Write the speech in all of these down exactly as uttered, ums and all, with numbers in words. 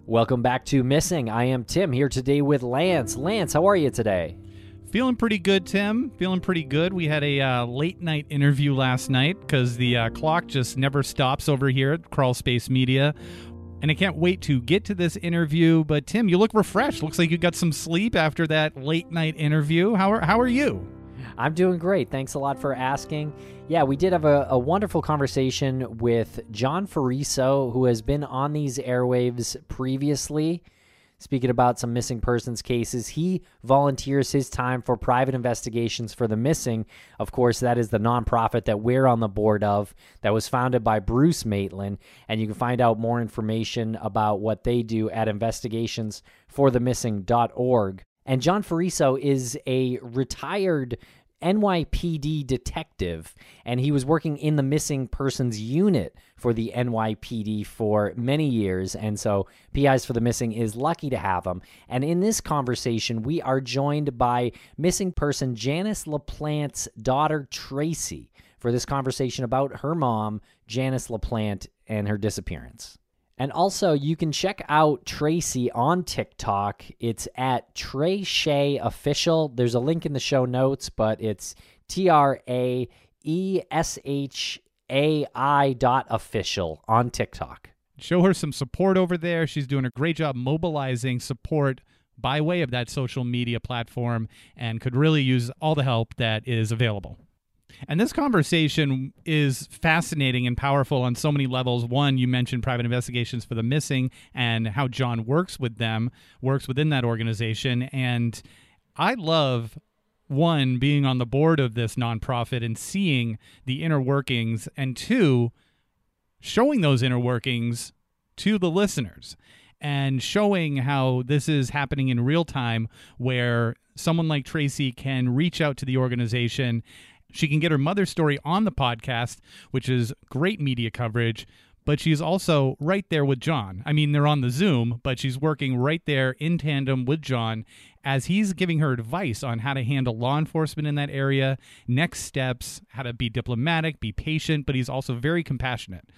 Welcome back to Missing. I am Tim, here today with Lance. Lance, how are you today? Feeling pretty good, Tim. Feeling pretty good. We had a uh, late-night interview last night because the uh, clock just never stops over here at Crawl Space Media. And I can't wait to get to this interview. But, Tim, you look refreshed. Looks like you got some sleep after that late-night interview. How are, how are you? I'm doing great. Thanks a lot for asking. Yeah, we did have a, a wonderful conversation with John Fariso, who has been on these airwaves previously, speaking about some missing persons cases. He volunteers his time for private investigations for the missing. Of course, that is the nonprofit that we're on the board of that was founded by Bruce Maitland, and you can find out more information about what they do at investigations for the missing dot org. And John Fariso is a retired N Y P D detective, and he was working in the missing persons unit for the N Y P D for many years, and so P Is for the Missing is lucky to have him. And in this conversation, we are joined by missing person Janice LaPlante's daughter, Tracy, for this conversation about her mom, Janice LaPlante, and her disappearance. And also, you can check out Tracy on TikTok. It's at Trey Shea Official. There's a link in the show notes, but it's T R A E S H A I dot official on TikTok. Show her some support over there. She's doing a great job mobilizing support by way of that social media platform and could really use all the help that is available. And this conversation is fascinating and powerful on so many levels. One, you mentioned private investigations for the missing and how John works with them, works within that organization. And I love, one, being on the board of this nonprofit and seeing the inner workings, and two, showing those inner workings to the listeners and showing how this is happening in real time, where someone like Tracy can reach out to the organization. She can get her mother's story on the podcast, which is great media coverage, but she's also right there with John. I mean, they're on the Zoom, but she's working right there in tandem with John as he's giving her advice on how to handle law enforcement in that area, next steps, how to be diplomatic, be patient, but he's also very compassionate.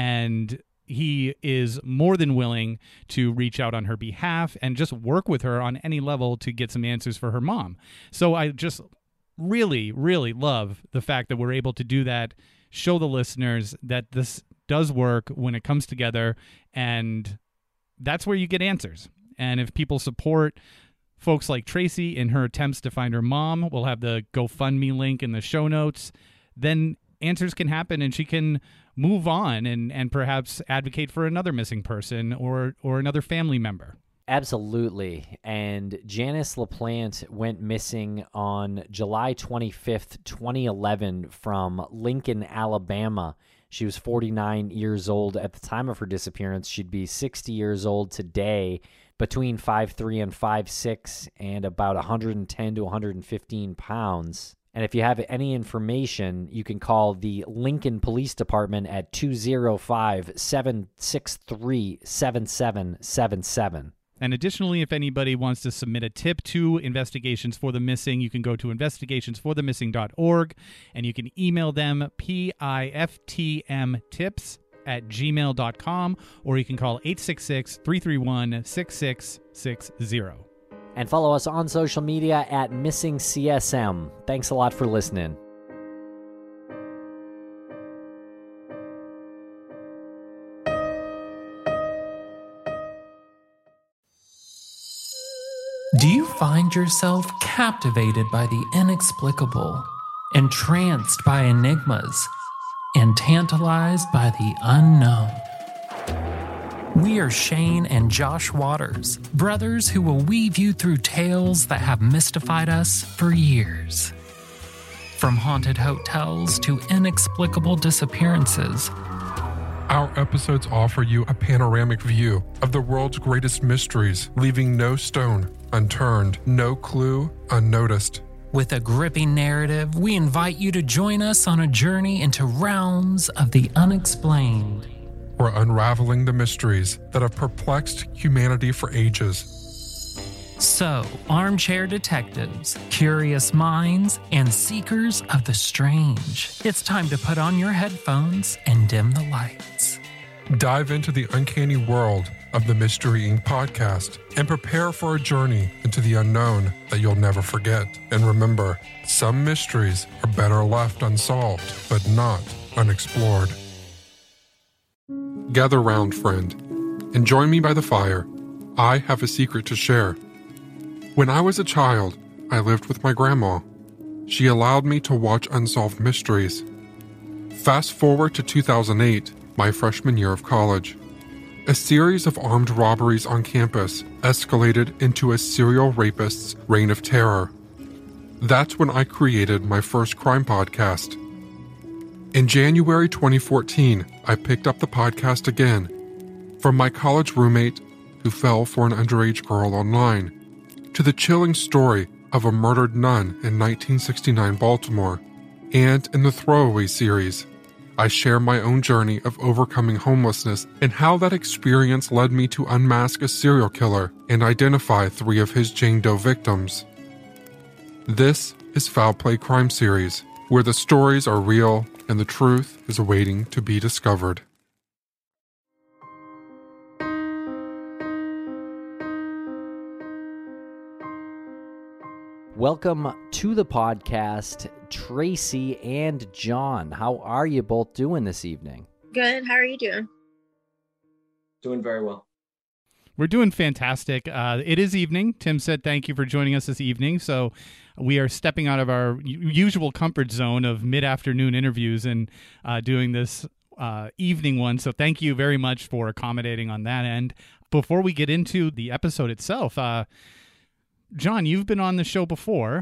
And he is more than willing to reach out on her behalf and just work with her on any level to get some answers for her mom. So I just really, really love the fact that we're able to do that, show the listeners that this does work when it comes together, and that's where you get answers. And if people support folks like Tracy in her attempts to find her mom, we'll have the GoFundMe link in the show notes, then answers can happen and she can move on and, and perhaps advocate for another missing person or, or another family member. Absolutely. And Janice LaPlante went missing on July twenty-fifth, twenty eleven from Lincoln, Alabama. She was forty-nine years old at the time of her disappearance. She'd be sixty years old today, between five three and five six, and about one hundred ten to one hundred fifteen pounds. And if you have any information, you can call the Lincoln Police Department at two oh five, seven six three, seven seven seven seven. And additionally, if anybody wants to submit a tip to Investigations for the Missing, you can go to investigations for the missing dot org and you can email them P I F T M tips at gmail dot com, or you can call eight six six, three three one, six six six zero. And follow us on social media at Missing C S M. Thanks a lot for listening. Do you find yourself captivated by the inexplicable, entranced by enigmas, and tantalized by the unknown? We are Shane and Josh Waters, brothers who will weave you through tales that have mystified us for years. From haunted hotels to inexplicable disappearances, our episodes offer you a panoramic view of the world's greatest mysteries, leaving no stone unturned, no clue unnoticed. With a gripping narrative, we invite you to join us on a journey into realms of the unexplained. We're unraveling the mysteries that have perplexed humanity for ages. So, armchair detectives, curious minds, and seekers of the strange, it's time to put on your headphones and dim the lights. Dive into the uncanny world of the Mystery Incorporated podcast and prepare for a journey into the unknown that you'll never forget. And remember, some mysteries are better left unsolved, but not unexplored. Gather round, friend, and join me by the fire. I have a secret to share. When I was a child, I lived with my grandma. She allowed me to watch unsolved mysteries. Fast forward to two thousand eight, my freshman year of college. A series of armed robberies on campus escalated into a serial rapist's reign of terror. That's when I created my first crime podcast. In January twenty fourteen, I picked up the podcast again from my college roommate who fell for an underage girl online, to the chilling story of a murdered nun in nineteen sixty-nine Baltimore, and in the Throwaway series, I share my own journey of overcoming homelessness and how that experience led me to unmask a serial killer and identify three of his Jane Doe victims. This is Foul Play Crime Series, where the stories are real and the truth is waiting to be discovered. Welcome to the podcast, Tracy and John. How are you both doing this evening? Good. How are you doing? Doing very well. We're doing fantastic. Uh, it is evening. Tim said thank you for joining us this evening. So we are stepping out of our usual comfort zone of mid-afternoon interviews and uh, doing this uh, evening one. So thank you very much for accommodating on that end. Before we get into the episode itself, uh, John, you've been on the show before,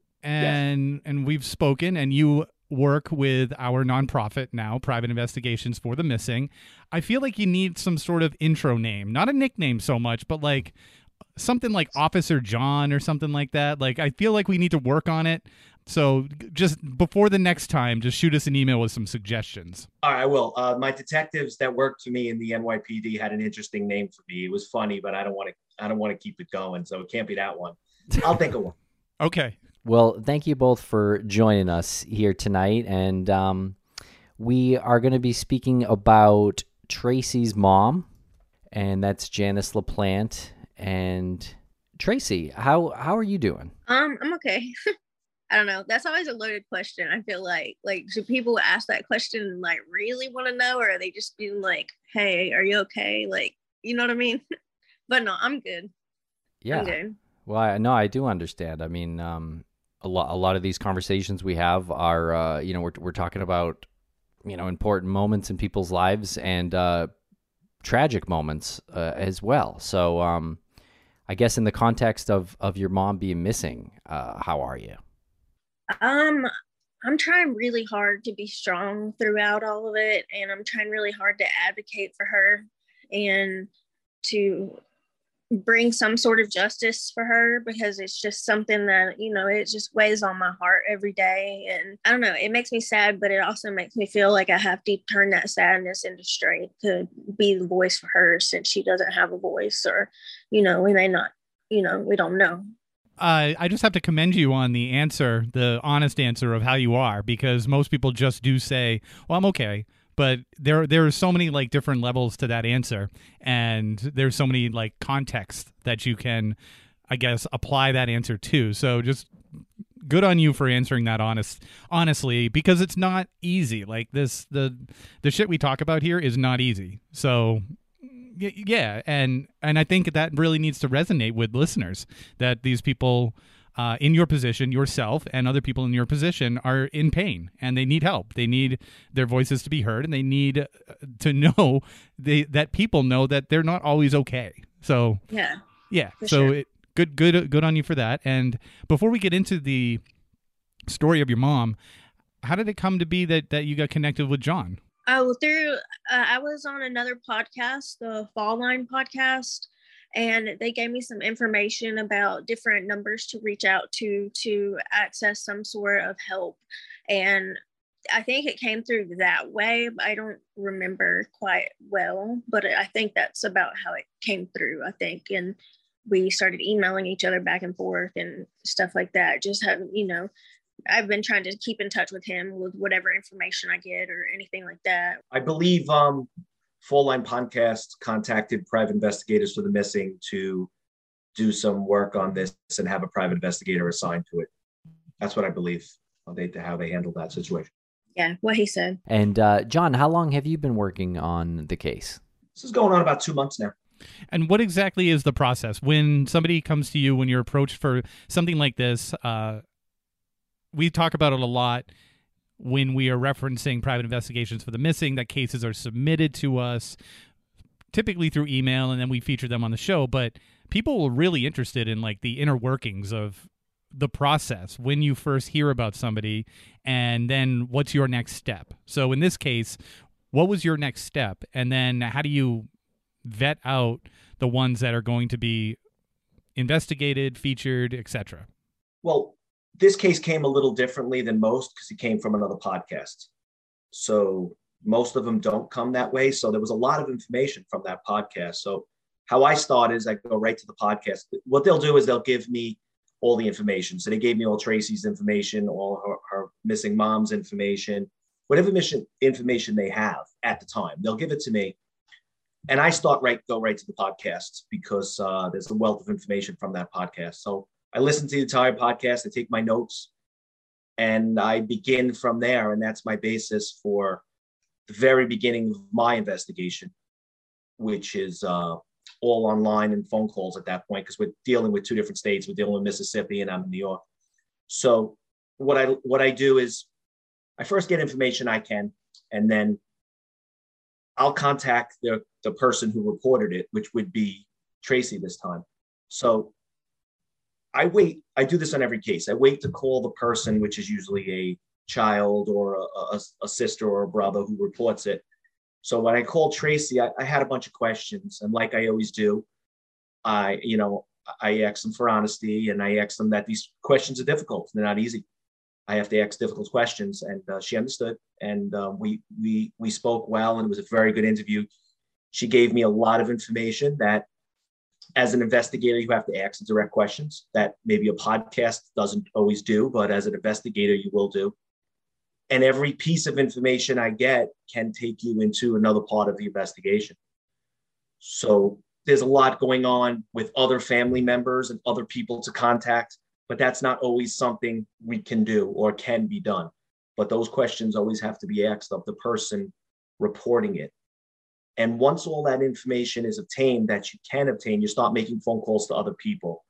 and yes. and we've spoken, and you work with our nonprofit now, Private Investigations for the Missing. I feel like you need some sort of intro name, not a nickname so much, but like something like Officer John or something like that. Like, I feel like we need to work on it. So just before the next time, just shoot us an email with some suggestions. All right, I will. Uh, my detectives that worked for me in the N Y P D had an interesting name for me. It was funny, but I don't want to. I don't want to keep it going, so it can't be that one. I'll think of one. Okay. Well, thank you both for joining us here tonight, and um, we are going to be speaking about Tracy's mom, and that's Janice LaPlante. And Tracy, how how are you doing? Um, I'm okay. I don't know. That's always a loaded question. I feel like, like, do people ask that question and like really want to know, or are they just being like, "Hey, are you okay?" Like, you know what I mean? But no, I'm good. Yeah. I'm good. Well, I, no, I do understand. I mean, um, a lot, a lot of these conversations we have are, uh, you know, we're we're talking about, you know, important moments in people's lives and uh, tragic moments uh, as well. So, um, I guess in the context of of your mom being missing, uh, how are you? Um, I'm trying really hard to be strong throughout all of it, and I'm trying really hard to advocate for her and to bring some sort of justice for her, because it's just something that, you know, it just weighs on my heart every day. And I don't know, it makes me sad, but it also makes me feel like I have to turn that sadness into strength to be the voice for her, since she doesn't have a voice, or, you know, we may not, you know, we don't know. Uh, I just have to commend you on the answer, the honest answer of how you are, because most people just do say, well, I'm okay. But there, there are so many like different levels to that answer, and there's so many like context that you can, I guess, apply that answer to. So just good on you for answering that honest, honestly, because it's not easy. Like this, the the shit we talk about here is not easy. So yeah, and and I think that really needs to resonate with listeners, that these people Uh, in your position, yourself and other people in your position are in pain, and they need help. They need their voices to be heard, and they need to know they, that people know that they're not always okay. So yeah, yeah. So sure. it, good, good, good on you for that. And before we get into the story of your mom, how did it come to be that that you got connected with John? Oh, through uh, I was on another podcast, the Fall Line podcast. And they gave me some information about different numbers to reach out to to access some sort of help. And I think it came through that way. I don't remember quite well, but I think that's about how it came through, I think. And we started emailing each other back and forth and stuff like that. Just have, you know, I've been trying to keep in touch with him with whatever information I get or anything like that. I believe um, Full Line Podcast contacted private investigators for the missing to do some work on this and have a private investigator assigned to it. That's what I believe how they, how they handled that situation. Yeah, what he said. And uh, John, how long have you been working on the case? This is going on about two months now. And what exactly is the process when somebody comes to you, when you're approached for something like this? Uh, we talk about it a lot when we are referencing private investigations for the missing, that cases are submitted to us typically through email, and then we feature them on the show. But people are really interested in like the inner workings of the process when you first hear about somebody, and then what's your next step. So in this case, what was your next step? And then how do you vet out the ones that are going to be investigated, featured, et cetera? Well, this case came a little differently than most because it came from another podcast. So most of them don't come that way. So there was a lot of information from that podcast. So how I start is I go right to the podcast. What they'll do is they'll give me all the information. So they gave me all Tracy's information, all her, her missing mom's information, whatever mission information they have at the time, they'll give it to me. And I start right, go right to the podcast because uh, there's a wealth of information from that podcast. So I listen to the entire podcast, I take my notes, and I begin from there. And that's my basis for the very beginning of my investigation, which is uh, all online and phone calls at that point, because we're dealing with two different states. We're dealing with Mississippi and I'm in New York. So what I what I do is I first get information I can, and then I'll contact the, the person who reported it, which would be Tracy this time. So I wait, I do this on every case. I wait to call the person, which is usually a child or a, a, a sister or a brother who reports it. So when I called Tracy, I, I had a bunch of questions. And like I always do, I, you know, I asked them for honesty, and I asked them that these questions are difficult. They're not easy. I have to ask difficult questions, and uh, she understood. And uh, we we we spoke well, and it was a very good interview. She gave me a lot of information that, as an investigator, you have to ask direct questions that maybe a podcast doesn't always do, but as an investigator, you will do. And every piece of information I get can take you into another part of the investigation. So there's a lot going on with other family members and other people to contact, but that's not always something we can do or can be done. But those questions always have to be asked of the person reporting it. And once all that information is obtained that you can obtain, you start making phone calls to other people.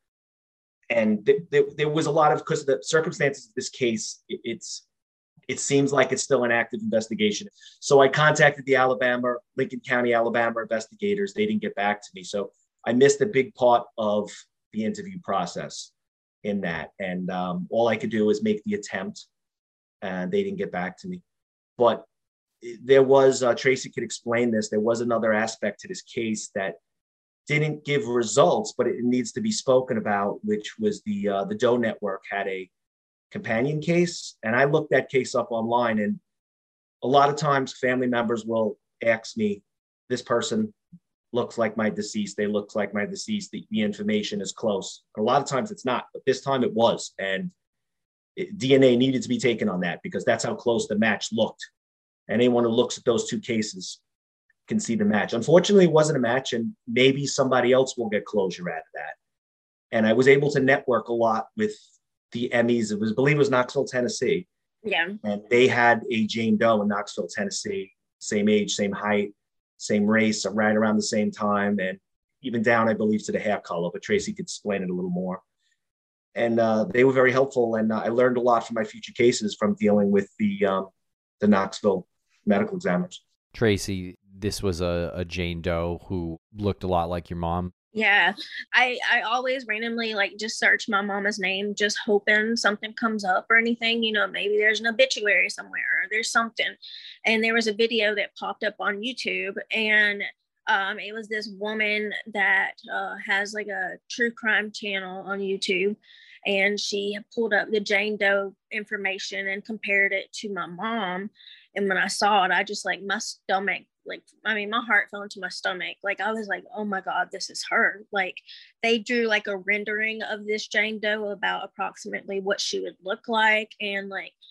And th- th- there was a lot of, because of the circumstances of this case, it, it's it seems like it's still an active investigation. So I contacted the Alabama, Lincoln County, Alabama investigators. They didn't get back to me. So I missed a big part of the interview process in that. And um, all I could do was make the attempt, and they didn't get back to me. But there was, uh, Tracy could explain this, there was another aspect to this case that didn't give results, but it needs to be spoken about, which was the uh, the Doe Network had a companion case. And I looked that case up online, and a lot of times family members will ask me, this person looks like my deceased, they look like my deceased, the, the information is close. A lot of times it's not, but this time it was. And it, D N A needed to be taken on that because that's how close the match looked. Anyone who looks at those two cases can see the match. Unfortunately, it wasn't a match, and maybe somebody else will get closure out of that. And I was able to network a lot with the Emmys. It was, I believe it was Knoxville, Tennessee. Yeah. And they had a Jane Doe in Knoxville, Tennessee, same age, same height, same race, right around the same time, and even down, I believe, to the hair color, but Tracy could explain it a little more. And uh, they were very helpful, and uh, I learned a lot from my future cases from dealing with the um, the Knoxville medical examiners. Tracy, this was a, a Jane Doe who looked a lot like your mom. Yeah, I I always randomly like just search my mama's name, just hoping something comes up or anything. You know, maybe there's an obituary somewhere or there's something. And there was a video that popped up on YouTube, and um, it was this woman that uh, has like a true crime channel on YouTube, and she pulled up the Jane Doe information and compared it to my mom. And when I saw it, I just like my stomach. Like, I mean, my heart fell into my stomach. Like, I was like, oh my God, this is her. Like, they drew like a rendering of this Jane Doe about approximately what she would look like. And like,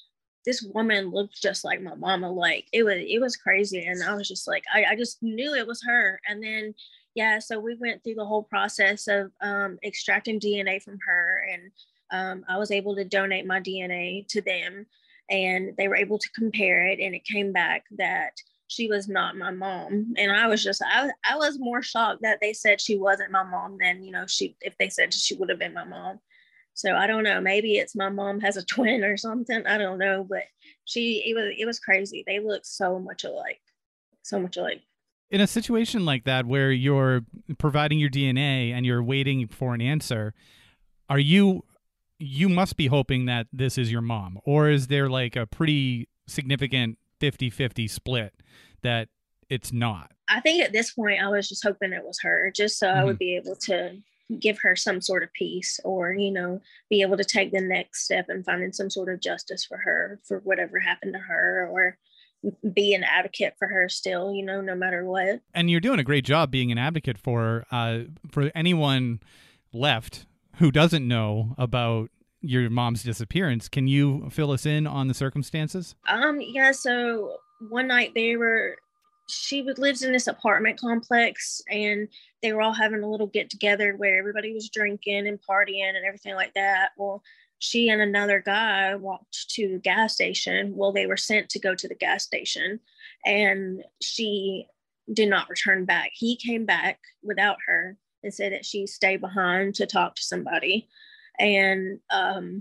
this woman looked just like my mama. Like it was, it was crazy. And I was just like, I, I just knew it was her. And then, yeah, so we went through the whole process of um, extracting D N A from her. And um, I was able to donate my D N A to them, and they were able to compare it. And it came back that she was not my mom. And I was just, I, I was more shocked that they said she wasn't my mom than, you know, she, if they said she would have been my mom. So I don't know, maybe it's my mom has a twin or something. I don't know, but she, it was, it was crazy. They look so much alike, so much alike. In a situation like that, where you're providing your D N A and you're waiting for an answer, are you, you must be hoping that this is your mom, or is there like a pretty significant fifty-fifty split that it's not? I think at this point I was just hoping it was her, just so mm-hmm. I would be able to give her some sort of peace, or, you know, be able to take the next step and finding some sort of justice for her, for whatever happened to her, or be an advocate for her still, you know, no matter what. And you're doing a great job being an advocate for her. Uh, for anyone left who doesn't know about your mom's disappearance, can you fill us in on the circumstances? Um, yeah, so one night they were, she would, lives in this apartment complex, and they were all having a little get together where everybody was drinking and partying and everything like that. Well, she and another guy walked to the gas station. Well, they were sent to go to the gas station, and she did not return back. He came back without her and said that she stayed behind to talk to somebody. And um,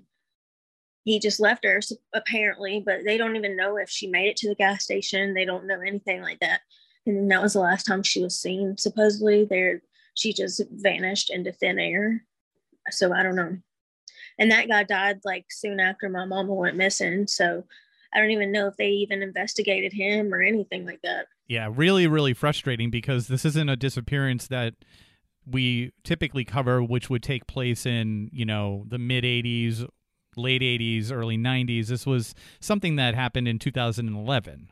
he just left her, apparently, but they don't even know if she made it to the gas station. They don't know anything like that. And that was the last time she was seen. Supposedly there, she just vanished into thin air. So I don't know. And that guy died like soon after my mama went missing. So I don't even know if they even investigated him or anything like that. Yeah, really, really frustrating, because this isn't a disappearance that we typically cover, which would take place in, you know, the mid eighties, late eighties, early nineties. This was something that happened in two thousand eleven.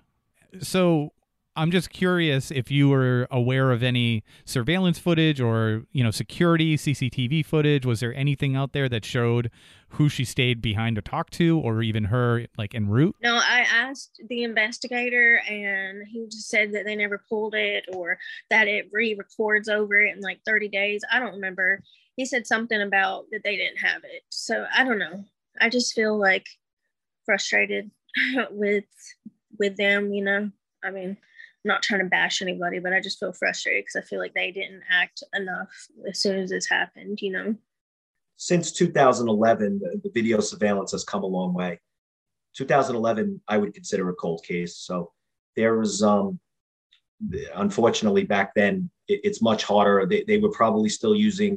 So I'm just curious if you were aware of any surveillance footage or, you know, security, C C T V footage. Was there anything out there that showed who she stayed behind to talk to, or even her like en route? No, I asked the investigator, and he just said that they never pulled it, or that it re-records over it in like thirty days. I don't remember. He said something about that they didn't have it. So I don't know. I just feel like frustrated with with them, you know. I mean, I'm not trying to bash anybody, but I just feel frustrated because I feel like they didn't act enough as soon as this happened, you know. Since two thousand eleven, the, the video surveillance has come a long way. two thousand eleven, I would consider a cold case. So there was, um, unfortunately, back then, it, it's much harder. They, they were probably still using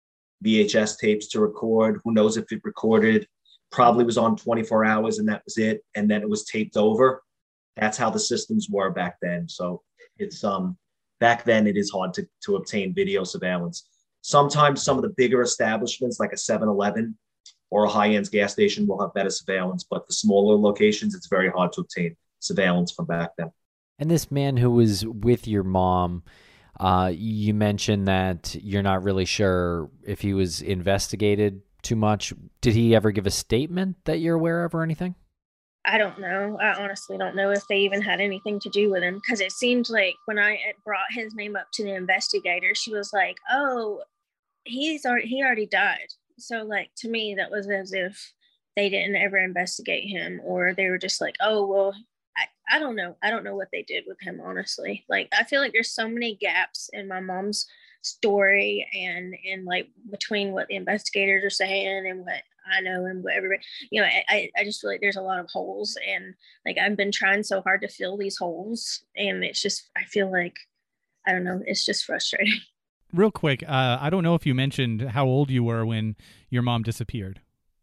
V H S tapes to record. Who knows if it recorded? Probably was on twenty-four hours and that was it. And then it was taped over. That's how the systems were back then. So it's um back then it is hard to, to obtain video surveillance. Sometimes some of the bigger establishments like a seven eleven or a high-end gas station will have better surveillance, but the smaller locations, it's very hard to obtain surveillance from back then. And this man who was with your mom, uh, you mentioned that you're not really sure if he was investigated too much. Did he ever give a statement that you're aware of or anything? I don't know. I honestly don't know if they even had anything to do with him, because it seemed like when I brought his name up to the investigator, she was like, oh, he's already, he already died. So like, to me, that was as if they didn't ever investigate him, or they were just like, oh, well, I, I don't know. I don't know what they did with him, honestly. Like, I feel like there's so many gaps in my mom's story and, and like between what the investigators are saying and what I know and what everybody, you know, I, I just feel like there's a lot of holes, and like, I've been trying so hard to fill these holes, and it's just, I feel like, I don't know, it's just frustrating. Real quick, uh, I don't know if you mentioned how old you were when your mom disappeared.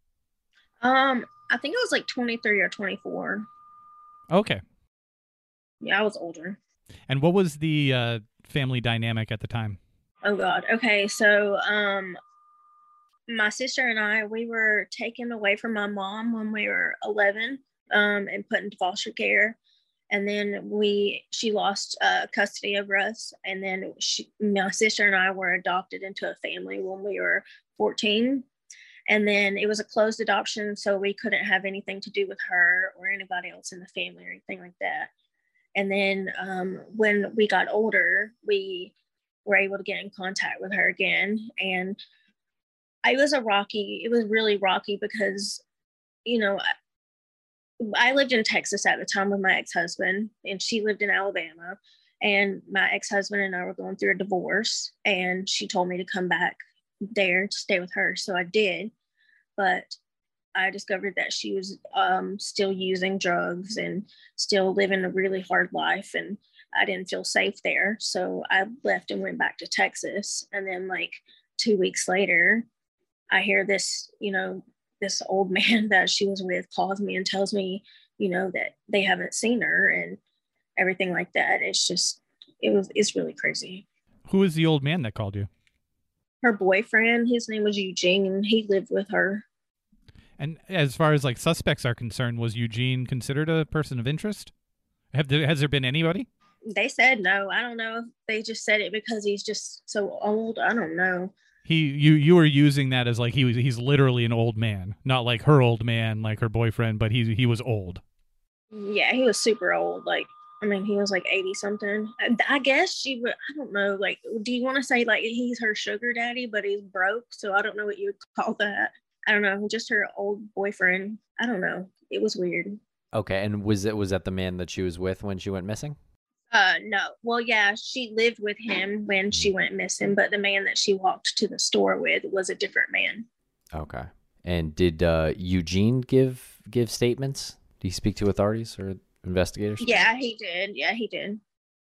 Um, I think I was like twenty-three or twenty-four. Okay. Yeah, I was older. And what was the uh, family dynamic at the time? Oh God. Okay. So, um, my sister and I, we were taken away from my mom when we were eleven, um, and put into foster care. And then we, she lost uh, custody of us. And then she, my sister and I were adopted into a family when we were fourteen. And then it was a closed adoption, so we couldn't have anything to do with her or anybody else in the family or anything like that. And then um, when we got older, we were able to get in contact with her again. And it was a rocky, it was really rocky because, you know, I, I lived in Texas at the time with my ex-husband, and she lived in Alabama. And my ex-husband and I were going through a divorce, and she told me to come back there to stay with her. So I did. But I discovered that she was um, still using drugs and still living a really hard life. And I didn't feel safe there. So I left and went back to Texas. And then like two weeks later, I hear this, you know, this old man that she was with calls me and tells me, you know, that they haven't seen her and everything like that. It's just, it was, it's really crazy. Who is the old man that called you? Her boyfriend. His name was Eugene, and he lived with her. And as far as like suspects are concerned, was Eugene considered a person of interest? Have there, has there been anybody? They said no. I don't know if they just said it because he's just so old. I don't know. He, you, you were using that as like he was. He's literally an old man, not like her old man, like her boyfriend, but he he was old. Yeah, he was super old. Like, I mean, he was like eighty something. I, I guess she would. I don't know. Like, do you want to say like he's her sugar daddy, but he's broke? So I don't know what you would call that. I don't know, just her old boyfriend. I don't know. It was weird. Okay, and was it was that the man that she was with when she went missing? Uh, no. Well, yeah, she lived with him when she went missing, but the man that she walked to the store with was a different man. Okay. And did uh, Eugene give give statements? Did he speak to authorities or investigators? Yeah, he did. Yeah, he did.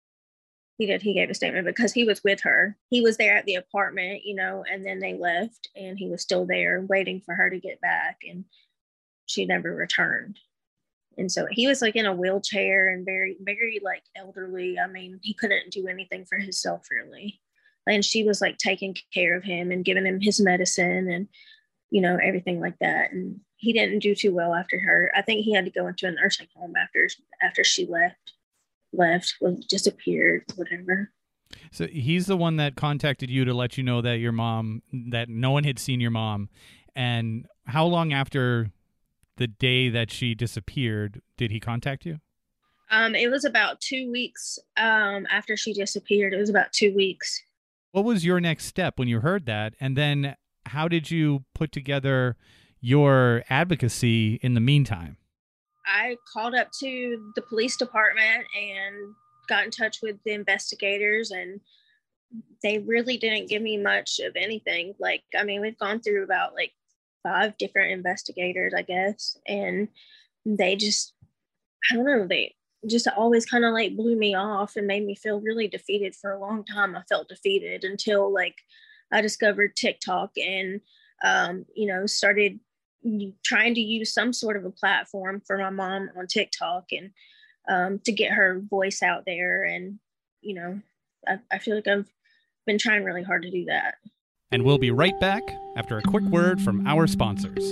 He did. He gave a statement because he was with her. He was there at the apartment, you know, and then they left, and he was still there waiting for her to get back, and she never returned. And so he was like in a wheelchair and very, very like elderly. I mean, he couldn't do anything for himself really. And she was like taking care of him and giving him his medicine and, you know, everything like that. And he didn't do too well after her. I think he had to go into a nursing home after after she left. left, well, disappeared, whatever. So he's the one that contacted you to let you know that your mom, that no one had seen your mom. And how long after the day that she disappeared did he contact you? Um, it was about two weeks um, after she disappeared. It was about two weeks. What was your next step when you heard that? And then how did you put together your advocacy in the meantime? I called up to the police department and got in touch with the investigators, and they really didn't give me much of anything. Like, I mean, we've gone through about like five different investigators, I guess, and they just, I don't know, they just always kind of like blew me off and made me feel really defeated. For a long time, I felt defeated until like I discovered TikTok and, um, you know, started trying to use some sort of a platform for my mom on TikTok and um, to get her voice out there. And, you know, I, I feel like I've been trying really hard to do that. And we'll be right back after a quick word from our sponsors.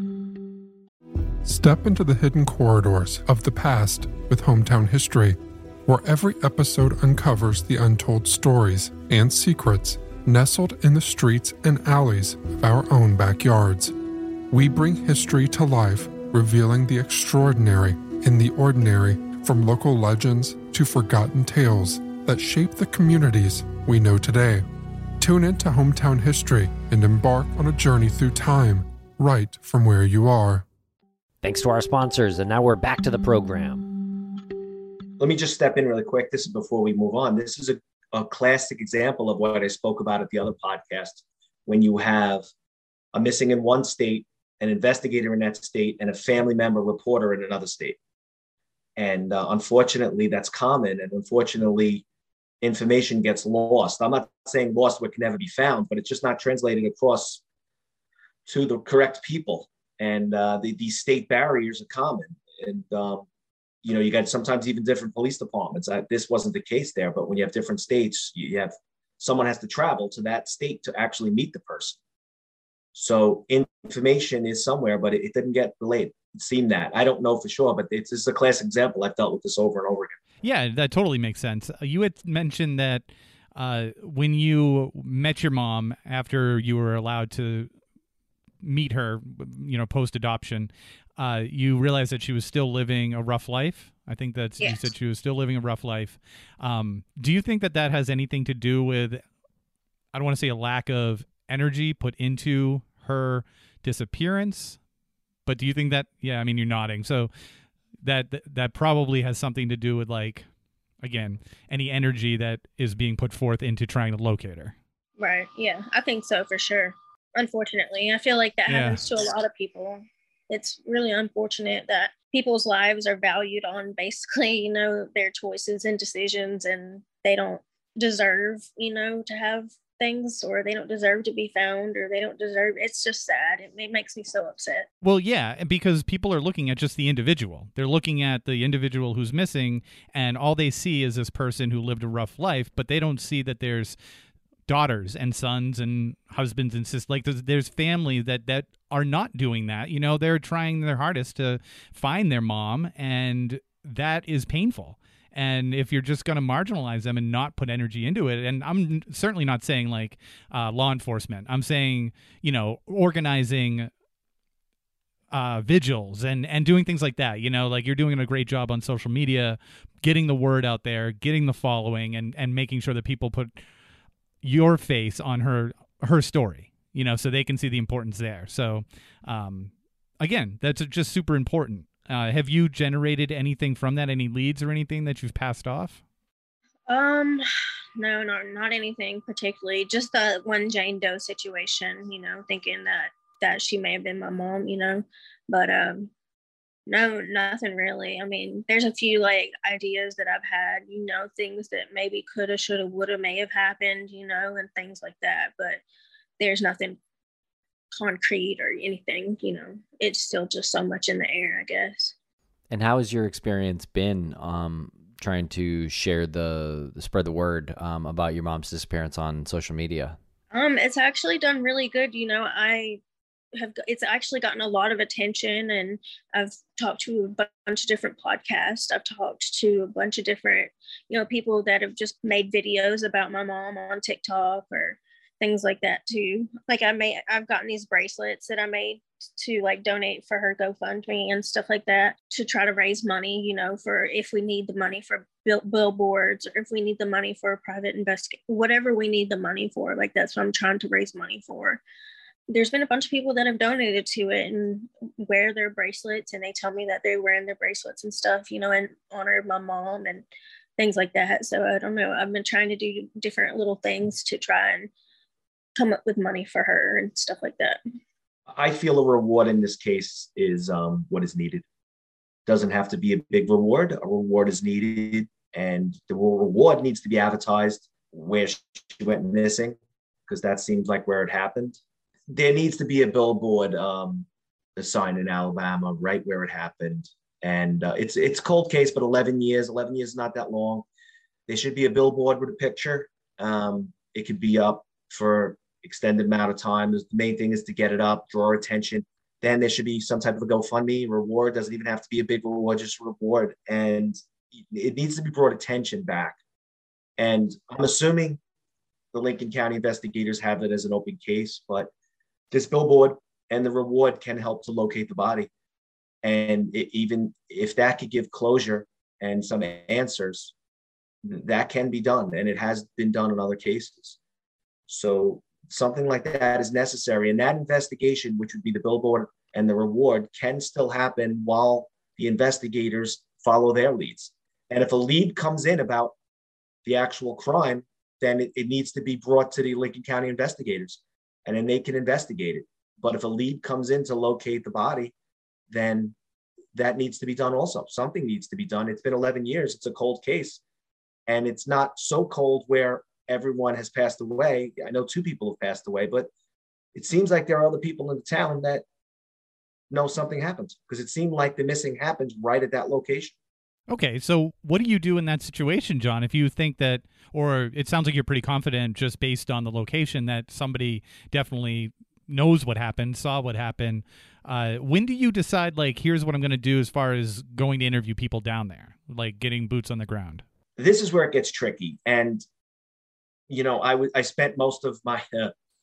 Step into the hidden corridors of the past with Hometown History, where every episode uncovers the untold stories and secrets nestled in the streets and alleys of our own backyards. We bring history to life, revealing the extraordinary in the ordinary, from local legends to forgotten tales that shape the communities we know today. Tune into Hometown History and embark on a journey through time, right from where you are. Thanks to our sponsors, and now we're back to the program. Let me just step in really quick. This is before we move on. This is a, a classic example of what I spoke about at the other podcast, when you have a missing in one state, an investigator in that state, and a family member reporter in another state. And uh, unfortunately, that's common. And unfortunately, information gets lost. I'm not saying lost where it can never be found, but it's just not translated across to the correct people. And uh, the, these state barriers are common. And, um, you know, you got sometimes even different police departments. I, this wasn't the case there, but when you have different states, you have someone has to travel to that state to actually meet the person. So information is somewhere, but it, it didn't get relayed. It seemed that. I don't know for sure, but it's, it's a classic example. I've dealt with this over and over again. Yeah, that totally makes sense. You had mentioned that uh, when you met your mom after you were allowed to meet her, you know, post adoption, uh, you realized that she was still living a rough life. I think that's, Yes. you said she was still living a rough life. Um, do you think that that has anything to do with, I don't want to say a lack of energy put into her disappearance, but do you think that, yeah, I mean, you're nodding. So that, that, that probably has something to do with, like, again, any energy that is being put forth into trying to locate her. Right. Yeah, I think so for sure. Unfortunately, I feel like that Yeah. happens to a lot of people. It's really unfortunate that people's lives are valued on basically, you know, their choices and decisions, and they don't deserve, you know, to have things, or they don't deserve to be found, or they don't deserve. It's just sad. It, it makes me so upset. Well, yeah, and because people are looking at just the individual. They're looking at the individual who's missing, and all they see is this person who lived a rough life, but they don't see that there's daughters and sons and husbands and sisters. Like there's, there's families that, that are not doing that. You know, they're trying their hardest to find their mom, and that is painful. And if you're just going to marginalize them and not put energy into it, and I'm certainly not saying like uh, law enforcement, I'm saying, you know, organizing uh, vigils and, and doing things like that, you know, like you're doing a great job on social media, getting the word out there, getting the following, and, and making sure that people put your face on her her story, you know, so they can see the importance there. So um again, that's just super important. Uh have you generated anything from that, any leads or anything that you've passed off? Um, no, not not anything particularly. Just the one Jane Doe situation, you know, thinking that that she may have been my mom, you know, but um, no, nothing really. I mean, there's a few like ideas that I've had, you know, things that maybe coulda, shoulda, woulda, may have happened, you know, and things like that. But there's nothing concrete or anything, you know. It's still just so much in the air, I guess. And how has your experience been um, trying to share the, spread the word um, about your mom's disappearance on social media? Um, it's actually done really good. You know, I have, it's actually gotten a lot of attention, and I've talked to a bunch of different podcasts. I've talked to a bunch of different, you know, people that have just made videos about my mom on TikTok or things like that too. Like I made, I've gotten these bracelets that I made to like donate for her GoFundMe and stuff like that, to try to raise money, you know, for if we need the money for bill- billboards, or if we need the money for a private investigation, whatever we need the money for. Like that's what I'm trying to raise money for. There's been a bunch of people that have donated to it and wear their bracelets, and they tell me that they're wearing their bracelets and stuff, you know, in honor of my mom and things like that. So I don't know. I've been trying to do different little things to try and come up with money for her and stuff like that. I feel a reward in this case is um, what is needed. Doesn't have to be a big reward. A reward is needed, and the reward needs to be advertised where she went missing, because that seems like where it happened. There needs to be a billboard um, assigned in Alabama right where it happened. And uh, it's it's a cold case, but eleven years, eleven years is not that long. There should be a billboard with a picture. Um, it could be up for extended amount of time. The main thing is to get it up, draw attention. Then there should be some type of a GoFundMe reward. Doesn't even have to be a big reward, just a reward. And it needs to be brought attention back. And I'm assuming the Lincoln County investigators have it as an open case, but this billboard and the reward can help to locate the body. And it, even if that could give closure and some answers, that can be done. And it has been done in other cases. So something like that is necessary. And that investigation, which would be the billboard and the reward, can still happen while the investigators follow their leads. And if a lead comes in about the actual crime, then it, it needs to be brought to the Lincoln County investigators, and then they can investigate it. But if a lead comes in to locate the body, then that needs to be done also. Something needs to be done. It's been eleven years. It's a cold case. And it's not so cold where everyone has passed away. I know two people have passed away, but it seems like there are other people in the town that know something happened, because it seemed like the missing happened right at that location. Okay, so what do you do in that situation, John? If you think that, or it sounds like you're pretty confident just based on the location that somebody definitely knows what happened, saw what happened. Uh, when do you decide, like, here's what I'm going to do as far as going to interview people down there, like getting boots on the ground? This is where it gets tricky. And, you know, I, w- I spent most of my uh,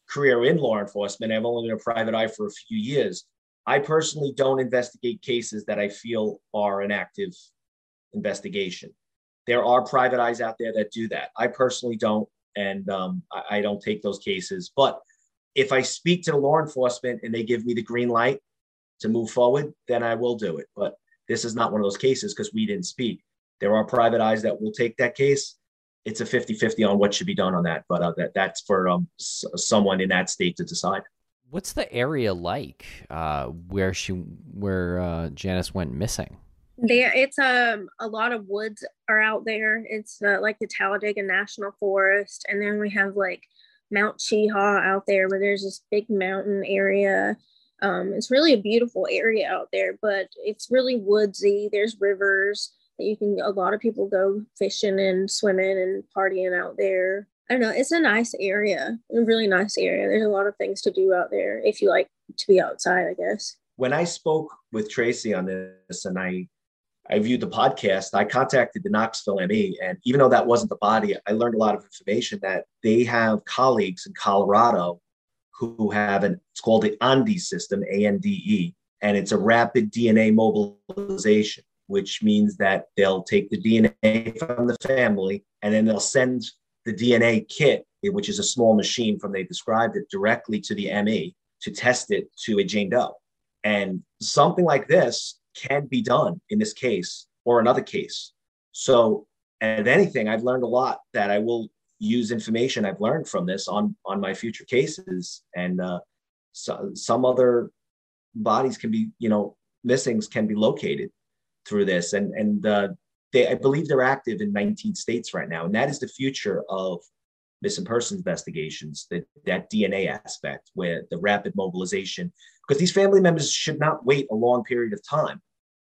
career in law enforcement. I've only been a private eye for a few years. I personally don't investigate cases that I feel are an active investigation. There are private eyes out there that do that. I personally don't, and um, I, I don't take those cases. But if I speak to the law enforcement and they give me the green light to move forward, then I will do it. But this is not one of those cases because we didn't speak. There are private eyes that will take that case. It's a fifty-fifty on what should be done on that, but uh, that that's for um, s- someone in that state to decide. What's the area like uh, where she, where uh, Janice went missing? There, it's um a lot of woods are out there. It's uh, like the Talladega National Forest, and then we have like Mount Cheaha out there, where there's this big mountain area. Um, it's really a beautiful area out there, but it's really woodsy. There's rivers that you can. A lot of people go fishing and swimming and partying out there. I don't know. It's a nice area, a really nice area. There's a lot of things to do out there if you like to be outside, I guess. When I spoke with Tracy on this, and I. I viewed the podcast, I contacted the Knoxville M E, and even though that wasn't the body, I learned a lot of information that they have colleagues in Colorado who have an, it's called the ANDE system, A N D E, and it's a rapid D N A mobilization, which means that they'll take the D N A from the family and then they'll send the D N A kit, which is a small machine from they described it, directly to the M E to test it to a Jane Doe. And something like this can be done in this case or another case. So, and if anything, I've learned a lot that I will use information I've learned from this on, on my future cases. And uh, so, some other bodies can be, you know, missings can be located through this. And, and uh, they, I believe they're active in nineteen states right now. And that is the future of missing persons investigations, that, that D N A aspect where the rapid mobilization, because these family members should not wait a long period of time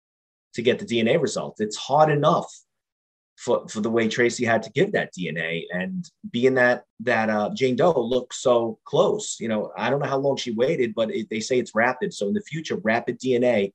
to get the D N A result. It's hard enough for, for the way Tracy had to give that D N A, and being that that uh, Jane Doe looks so close. You know, I don't know how long she waited, but it, they say it's rapid. So in the future, rapid D N A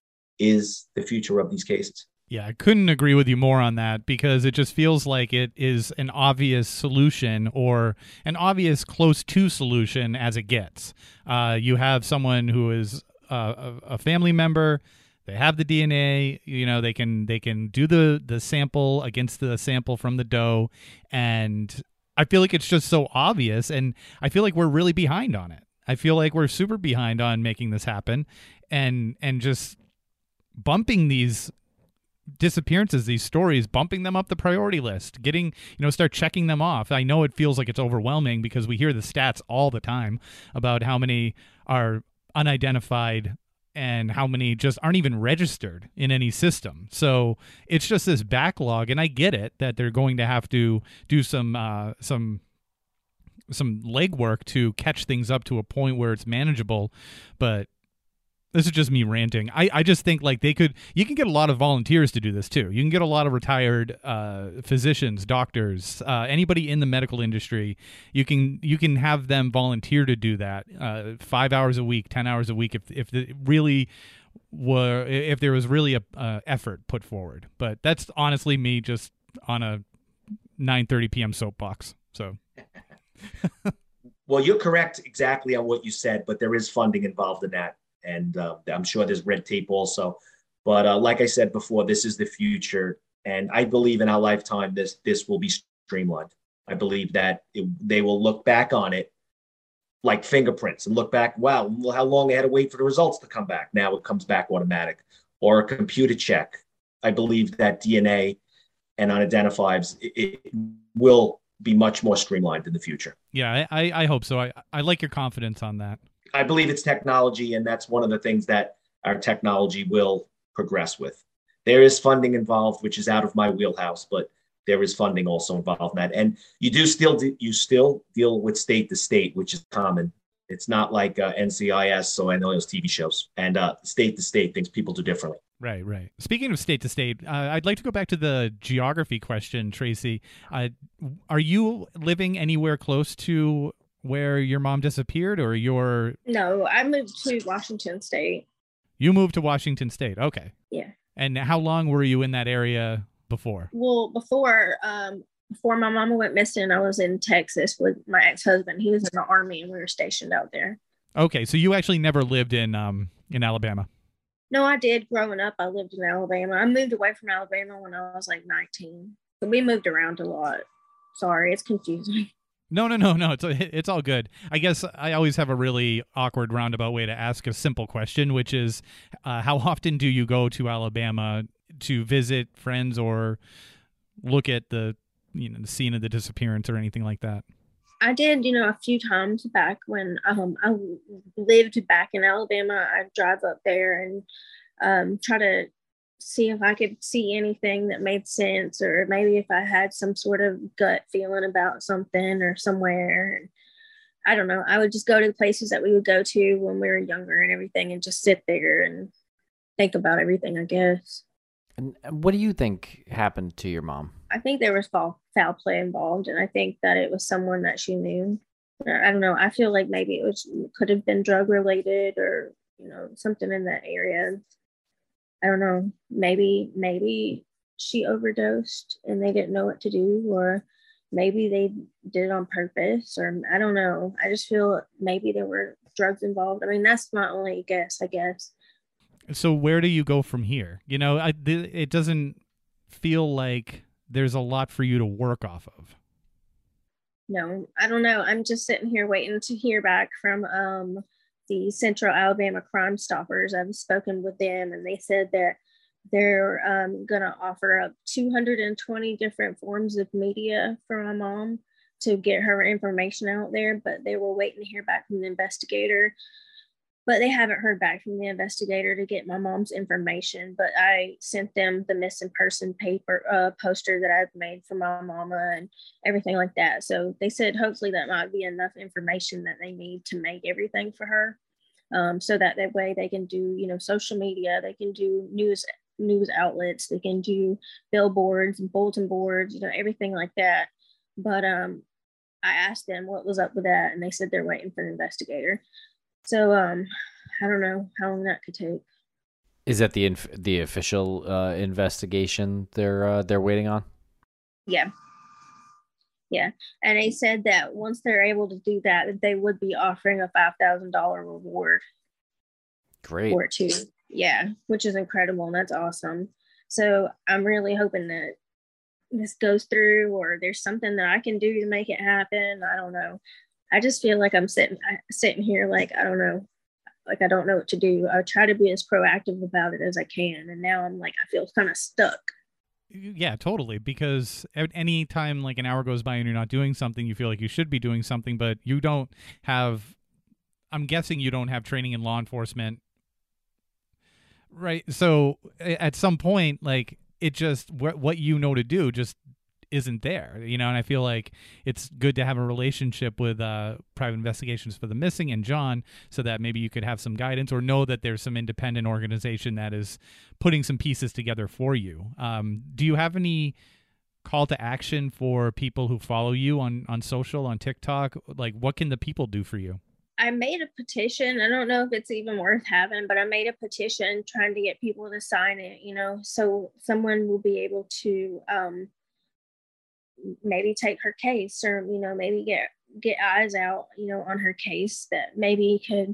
is the future of these cases. Yeah, I couldn't agree with you more on that, because it just feels like it is an obvious solution, or an obvious close to solution as it gets. Uh, you have someone who is uh, a, a family member. They have the D N A. You know, they can they can do the the sample against the sample from the doe, and I feel like it's just so obvious, and I feel like we're really behind on it. I feel like we're super behind on making this happen, and and just bumping these disappearances, these stories, bumping them up the priority list, getting, you know, start checking them off. I know it feels like it's overwhelming because we hear the stats all the time about how many are unidentified and how many just aren't even registered in any system. So it's just this backlog, and I get it that they're going to have to do some uh, some some legwork to catch things up to a point where it's manageable, but this is just me ranting. I, I just think like they could, you can get a lot of volunteers to do this too. You can get a lot of retired uh, physicians, doctors, uh, anybody in the medical industry. You can you can have them volunteer to do that uh, five hours a week, ten hours a week, if if it really were, if there was really a uh, effort put forward. But that's honestly me just on a nine thirty p.m. soapbox. So. Well, you're correct exactly on what you said, but there is funding involved in that. And uh, I'm sure there's red tape also. But uh, like I said before, this is the future. And I believe in our lifetime, this this will be streamlined. I believe that it, they will look back on it like fingerprints and look back, wow, how long they had to wait for the results to come back. Now it comes back automatic. Or a computer check. I believe that D N A and unidentifieds, it, it will be much more streamlined in the future. Yeah, I, I hope so. I, I like your confidence on that. I believe it's technology, and that's one of the things that our technology will progress with. There is funding involved, which is out of my wheelhouse, but there is funding also involved in that. And you do still you still deal with state to state, which is common. It's not like uh, N C I S, so I know those T V shows. And uh, state to state, things people do differently. Right, right. Speaking of state to state, uh, I'd like to go back to the geography question, Tracy. Uh, are you living anywhere close to where your mom disappeared, or your... No, I moved to Washington State. You moved to Washington State. Okay. Yeah. And how long were you in that area before? Well, before, um, before my mama went missing, I was in Texas with my ex-husband. He was in the Army and we were stationed out there. Okay, so you actually never lived in um in Alabama. No, I did. Growing up, I lived in Alabama. I moved away from Alabama when I was like nineteen. So we moved around a lot. Sorry, it's confusing. No, no, no, no. It's it's all good. I guess I always have a really awkward roundabout way to ask a simple question, which is, uh, how often do you go to Alabama to visit friends or look at the you know the scene of the disappearance or anything like that? I did, you know, a few times back when um, I lived back in Alabama. I'd drive up there and um, try to see if I could see anything that made sense, or maybe if I had some sort of gut feeling about something or somewhere. I don't know. I would just go to the places that we would go to when we were younger and everything and just sit there and think about everything, I guess. And what do you think happened to your mom? I think there was foul, foul play involved, and I think that it was someone that she knew. I don't know. I feel like maybe it was could have been drug related, or you know, something in that area. I don't know. Maybe maybe she overdosed and they didn't know what to do, or maybe they did it on purpose, or I don't know. I just feel maybe there were drugs involved. I mean, that's my only guess, I guess. So where do you go from here? You know, I, th- it doesn't feel like there's a lot for you to work off of. No, I don't know. I'm just sitting here waiting to hear back from um, the Central Alabama Crime Stoppers. I've spoken with them, and they said that they're um, going to offer up two hundred twenty different forms of media for my mom to get her information out there, but they were waiting to hear back from the investigator. But they haven't heard back from the investigator to get my mom's information. But I sent them the missing person paper uh, poster that I've made for my mama and everything like that. So they said hopefully that might be enough information that they need to make everything for her. Um, so that that way they can do, you know, social media, they can do news news outlets, they can do billboards and bulletin boards, you know, everything like that. But um, I asked them what was up with that, and they said they're waiting for the investigator. So um, I don't know how long that could take. Is that the inf- the official uh, investigation they're uh, they're waiting on? Yeah, yeah, and they said that once they're able to do that, that they would be offering a five thousand dollar reward. Great. For it too. Yeah, which is incredible, and that's awesome. So I'm really hoping that this goes through, or there's something that I can do to make it happen. I don't know. I just feel like I'm sitting sitting here like, I don't know, like I don't know what to do. I try to be as proactive about it as I can. And now I'm like, I feel kind of stuck. Yeah, totally. Because any time like an hour goes by and you're not doing something, you feel like you should be doing something, but you don't have, I'm guessing you don't have training in law enforcement. Right. So at some point, like it just, what you know to do just isn't there, you know, and I feel like it's good to have a relationship with uh, Private Investigations for the Missing and John, so that maybe you could have some guidance or know that there's some independent organization that is putting some pieces together for you. Um, do you have any call to action for people who follow you on, on social, on TikTok? Like, what can the people do for you? I made a petition. I don't know if it's even worth having, but I made a petition trying to get people to sign it, you know, so someone will be able to um, maybe take her case, or you know, maybe get get eyes out, you know, on her case, that maybe could,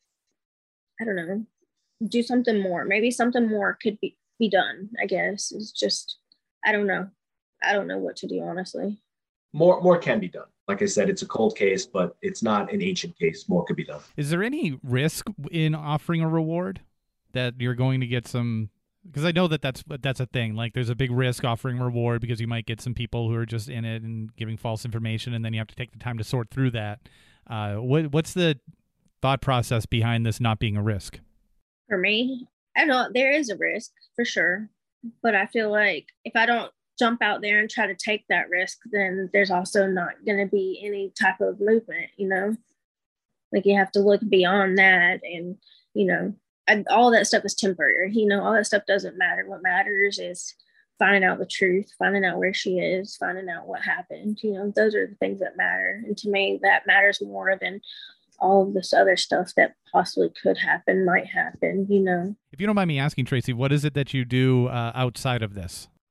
I don't know, do something more. Maybe something more could be be done. I guess it's just, I don't know. I don't know what to do, honestly. More more can be done. Like I said, it's a cold case, but it's not an ancient case. More could be done. Is there any risk in offering a reward, that you're going to get some? Because I know that that's that's a thing. Like, there's a big risk offering reward because you might get some people who are just in it and giving false information, and then you have to take the time to sort through that. Uh, what what's the thought process behind this not being a risk? For me, I know there is a risk for sure, but I feel like if I don't jump out there and try to take that risk, then there's also not going to be any type of movement. You know, like you have to look beyond that, and you know. I, all that stuff is temporary, you know, all that stuff doesn't matter. What matters is finding out the truth, finding out where she is, finding out what happened. You know, those are the things that matter. And to me, that matters more than all of this other stuff that possibly could happen, might happen, you know. If you don't mind me asking, Tracy, what is it that you do uh, outside of this?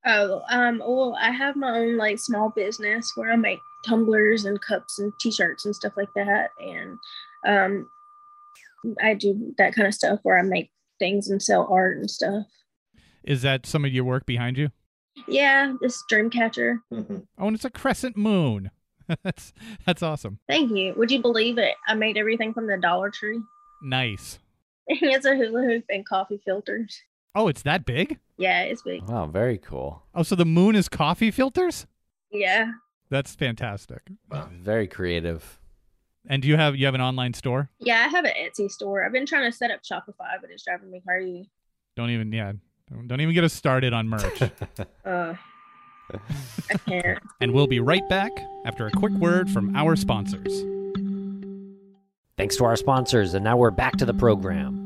Oh, um, well, I have my own like small business where I make tumblers and cups and t-shirts and stuff like that. And um, I do that kind of stuff where I make things and sell art and stuff. Is that some of your work behind you? Yeah, this Dreamcatcher. Mm-hmm. Oh, and it's a crescent moon. that's that's awesome. Thank you. Would you believe it? I made everything from the Dollar Tree. Nice. It's a hula hoop and coffee filters. Oh, it's that big? Yeah, it's big. Oh, very cool. Oh, so the moon is coffee filters? Yeah. That's fantastic. Very creative. And do you have you have an online store? Yeah, I have an Etsy store. I've been trying to set up Shopify, but it's driving me crazy. Don't even yeah. Don't, don't even get us started on merch. Uh, I can't. And we'll be right back after a quick word from our sponsors. Thanks to our sponsors, and now we're back to the program.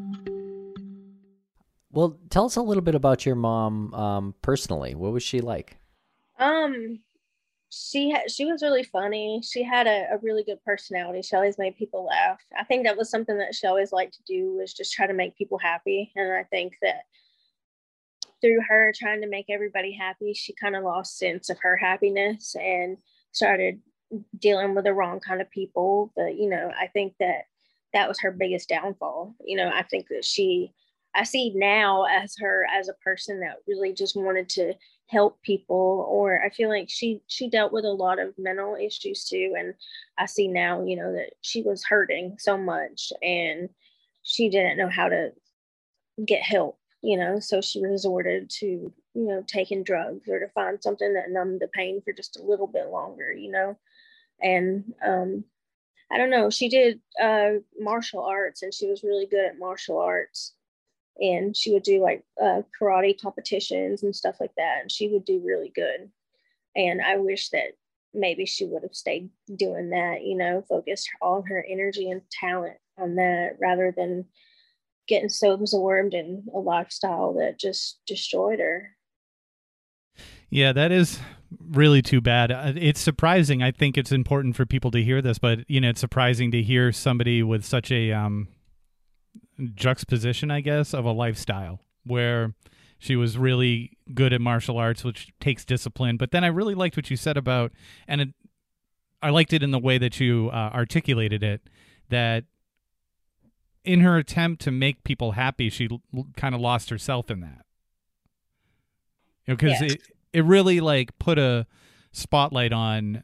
Well, tell us a little bit about your mom um, personally. What was she like? Um, she ha- she was really funny. She had a, a really good personality. She always made people laugh. I think that was something that she always liked to do, was just try to make people happy. And I think that through her trying to make everybody happy, she kind of lost sense of her happiness and started dealing with the wrong kind of people. But, you know, I think that that was her biggest downfall. You know, I think that she, I see now as her as a person that really just wanted to help people, or I feel like she, she dealt with a lot of mental issues too. And I see now, you know, that she was hurting so much and she didn't know how to get help. You know, so she resorted to, you know, taking drugs or to find something that numbed the pain for just a little bit longer, you know. And um, I don't know, she did uh, martial arts, and she was really good at martial arts. And she would do like uh, karate competitions and stuff like that. And she would do really good. And I wish that maybe she would have stayed doing that, you know, focused all her energy and talent on that rather than getting so absorbed in a lifestyle that just destroyed her. Yeah, that is really too bad. Uh, It's surprising. I think it's important for people to hear this, but you know, it's surprising to hear somebody with such a um, juxtaposition, I guess, of a lifestyle where she was really good at martial arts, which takes discipline. But then I really liked what you said about, and it, I liked it in the way that you uh, articulated it, that in her attempt to make people happy, she l- kind of lost herself in that. You know, because Yeah. it, it really like put a spotlight on,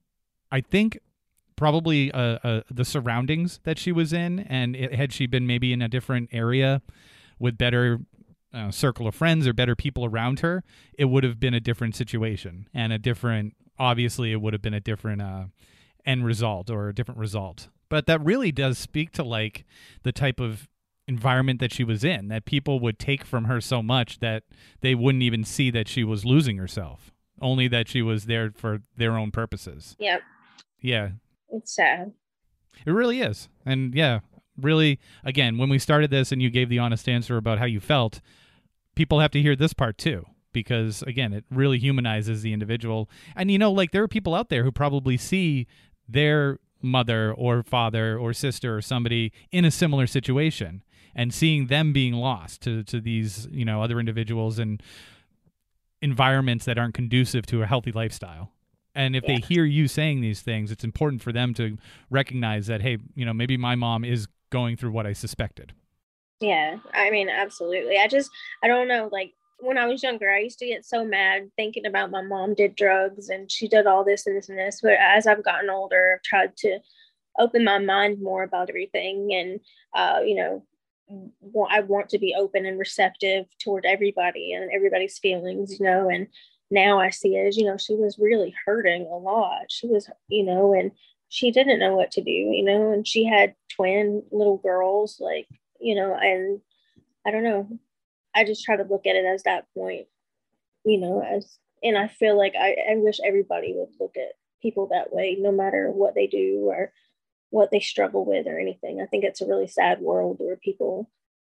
I think, probably uh, uh, the surroundings that she was in. And it, had she been maybe in a different area with better uh, circle of friends or better people around her, it would have been a different situation and a different, obviously it would have been a different uh, end result or a different result. But that really does speak to like the type of environment that she was in, that people would take from her so much that they wouldn't even see that she was losing herself, only that she was there for their own purposes. Yep. Yeah, It's sad. it really is. And yeah, really, again, when we started this and you gave the honest answer about how you felt, people have to hear this part too, because again, it really humanizes the individual. And you know, like there are people out there who probably see their mother or father or sister or somebody in a similar situation and seeing them being lost to, to these, you know, other individuals and environments that aren't conducive to a healthy lifestyle. And if Yeah. they hear you saying these things, it's important for them to recognize that, hey, you know, maybe my mom is going through what I suspected. Yeah. I mean, absolutely. I just, I don't know, like when I was younger, I used to get so mad thinking about my mom did drugs and she did all this and this and this. But as I've gotten older, I've tried to open my mind more about everything. And, uh, you know, wa- I want to be open and receptive toward everybody and everybody's feelings, you know, and now I see it as, you know, she was really hurting a lot. She was, you know, and she didn't know what to do, you know, and she had twin little girls, like, you know, and I don't know. I just try to look at it as that point, you know, as, and I feel like I, I wish everybody would look at people that way, no matter what they do or what they struggle with or anything. I think it's a really sad world where people,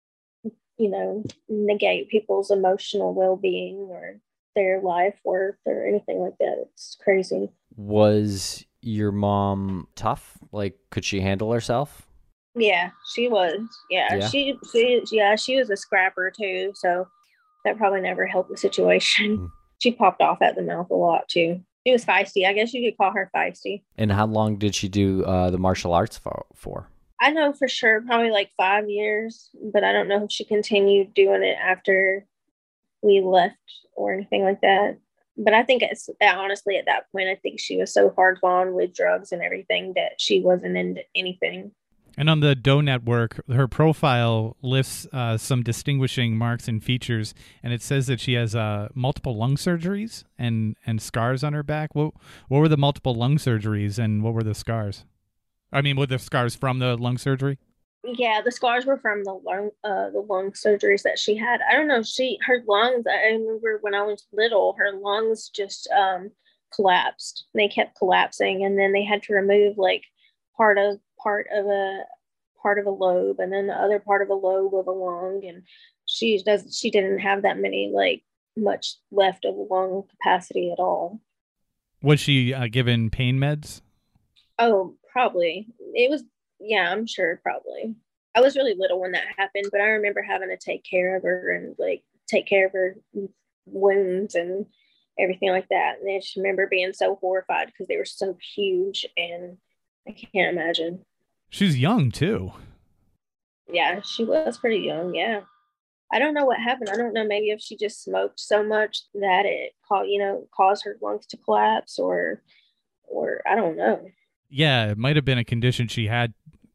you know, negate people's emotional well-being or their life worth or anything like that. It's crazy. Was your mom tough? Like, could she handle herself? Yeah, she was. Yeah, Yeah. she, she, yeah, she was a scrapper too. So that probably never helped the situation. Mm. She popped off at the mouth a lot too. She was feisty. I guess you could call her feisty. And how long did she do uh, the martial arts for, for? I know for sure, probably like five years, but I don't know if she continued doing it after we left or anything like that. But I think it's honestly at that point, I think she was so hard gone with drugs and everything that she wasn't into anything. And on the Doe Network, her profile lists uh, some distinguishing marks and features, and it says that she has uh, multiple lung surgeries and, and scars on her back. What what were the multiple lung surgeries, and what were the scars? I mean, were the scars from the lung surgery? Yeah, the scars were from the lung, uh, the lung surgeries that she had. I don't know. She, her lungs. I remember when I was little, her lungs just um, collapsed. They kept collapsing, and then they had to remove like part of part of a part of a lobe, and then the other part of a lobe of a lung. And she does. She didn't have that many like much left of lung capacity at all. Was she uh, given pain meds? Oh, probably. It was. Yeah, I'm sure probably. I was really little when that happened, but I remember having to take care of her and like take care of her wounds and everything like that. And I just remember being so horrified because they were so huge, and I can't imagine. She's young too. Yeah, she was pretty young. Yeah. I don't know what happened. I don't know. Maybe if she just smoked so much that it caused, you know, caused her lungs to collapse, or, or I don't know. Yeah, it might have been a condition she had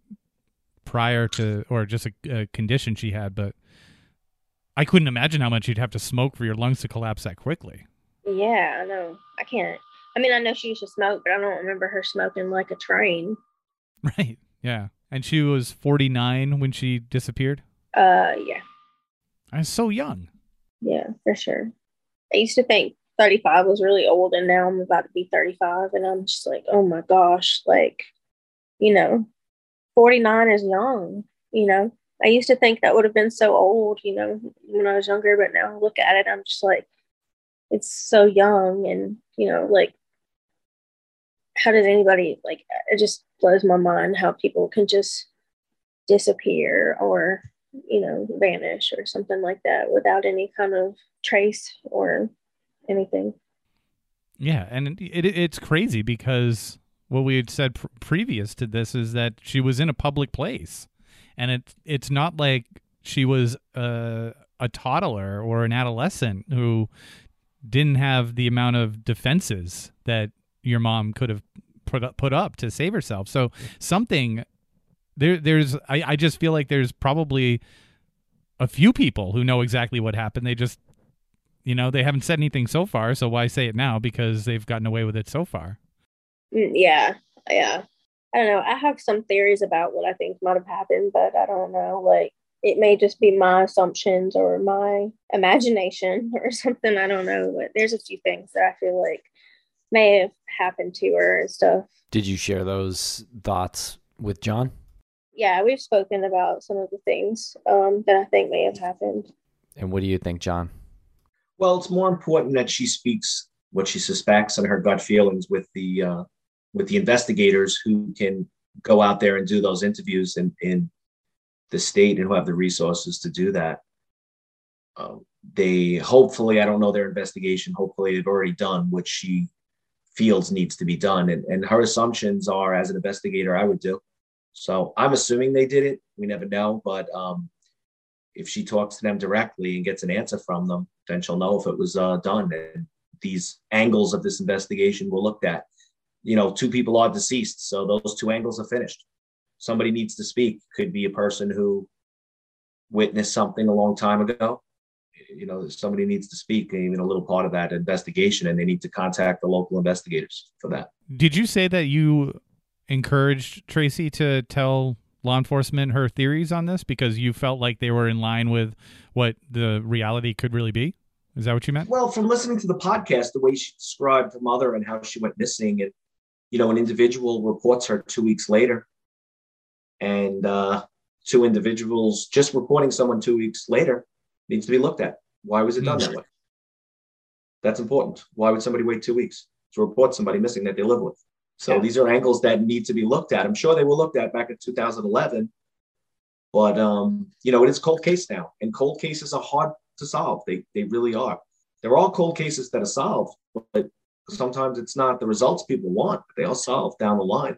prior to, or just a, a condition she had, but I couldn't imagine how much you'd have to smoke for your lungs to collapse that quickly. Yeah, I know. I can't. I mean, I know she used to smoke, but I don't remember her smoking like a train. Right. Yeah. And she was forty-nine when she disappeared? Uh, yeah. I was so young. Yeah, for sure. I used to think thirty-five was really old, and now I'm about to be thirty-five, and I'm just like, oh my gosh, like, you know, forty-nine is young, you know. I used to think that would have been so old, you know, when I was younger, but now I look at it, I'm just like, it's so young. And, you know, like, how does anybody, like, it just blows my mind how people can just disappear or, you know, vanish or something like that without any kind of trace or anything. Yeah, and it, it, it's crazy because what we had said pr- previous to this is that she was in a public place, and it it's not like she was a, a toddler or an adolescent who didn't have the amount of defenses that your mom could have put up, put up to save herself. So something there there's I, I just feel like there's probably a few people who know exactly what happened. They just, you know, they haven't said anything so far, so why say it now, because they've gotten away with it so far. Yeah, yeah. I don't know. I have some theories about what I think might have happened, but I don't know. Like, it may just be my assumptions or my imagination or something. I don't know. But there's a few things that I feel like may have happened to her and stuff. Did you share those thoughts with John? Yeah, we've spoken about some of the things um, that I think may have happened. And what do you think, John? Well, it's more important that she speaks what she suspects and her gut feelings with the uh, with the investigators who can go out there and do those interviews in, in the state and who have the resources to do that. Um, they hopefully, I don't know their investigation, hopefully they've already done what she feels needs to be done. And, and her assumptions are, as an investigator, I would do. So I'm assuming they did it. We never know. But um, if she talks to them directly and gets an answer from them, then she'll know if it was uh, done. And these angles of this investigation were looked at. You know, two people are deceased, so those two angles are finished. Somebody needs to speak. Could be a person who witnessed something a long time ago. You know, somebody needs to speak, even a little part of that investigation, and they need to contact the local investigators for that. Did you say that you encouraged Tracy to tell law enforcement her theories on this because you felt like they were in line with what the reality could really be? Is that what you meant? Well, from listening to the podcast, the way she described her mother and how she went missing, and, you know, an individual reports her two weeks later, and uh, two individuals just reporting someone two weeks later needs to be looked at. Why was it done Mm. that way? That's important. Why would somebody wait two weeks to report somebody missing that they live with? So Yeah. these are angles that need to be looked at. I'm sure they were looked at back in two thousand eleven, but um, you know, it is a cold case now, and cold cases are hard to solve. They they really are. They're all cold cases that are solved, but sometimes it's not the results people want, but they all solve down the line.